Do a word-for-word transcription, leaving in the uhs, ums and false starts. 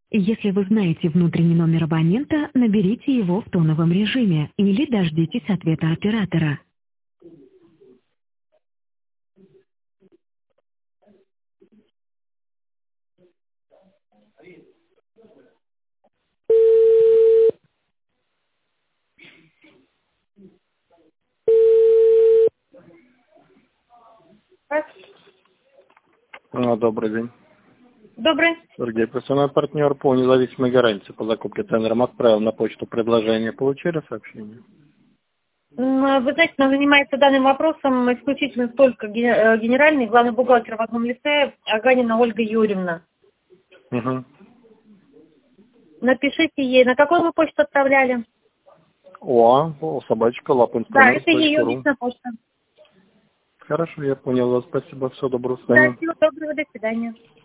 Если вы знаете внутренний номер абонента, наберите его в тоновом режиме или дождитесь ответа оператора. А, Добрый день. Добрый. Сергей, персональный партнер по независимой гарантии по закупке тендером отправил на почту предложение. Получили сообщение? М, Вы знаете, нам занимается данным вопросом исключительно только ге- э, генеральный, главный бухгалтер в одном лице Аганина Ольга Юрьевна. Угу. Напишите ей, на какую вы почту отправляли? О, собачка, Да, это ее лапинструмент.ру. личная почта. Хорошо, я понял вас. Спасибо. Всего доброго. До Да, свидания. всего доброго, до свидания.